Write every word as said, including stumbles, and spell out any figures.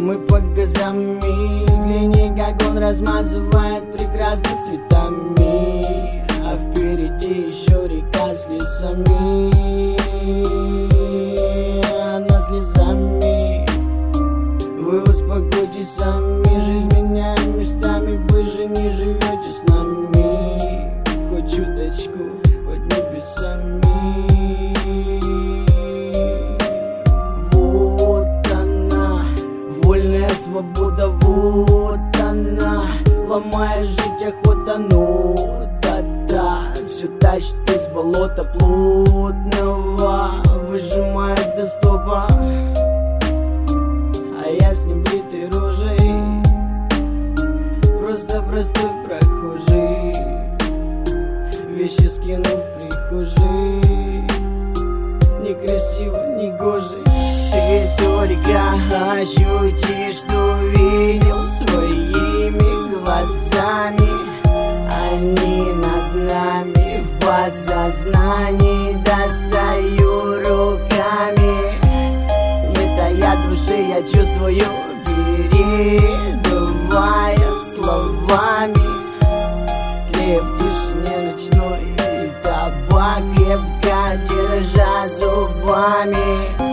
Мы по газам, взгляни, как он размазывает прекрасно цветами, а впереди еще река слезами. Она слезами. Вы успокойтесь сами, жизнь меняем местами. Вы же не живете с нами, хоть чуточку под небесами. Свобода, вот она, ломая жить охота, ну да-да. Все тащит из болота плотного, выжимает до стопа, а я с небритой рожей, просто простой прохожий, вещи скинув в прихожей. Некрасиво, негоже. Ты только ощути, что видел своими глазами. Они над нами в подсознании. Достаю руками, не тая души, я чувствую, передавая словами. Тлея в тишине ночной, табак крепко держа зубами.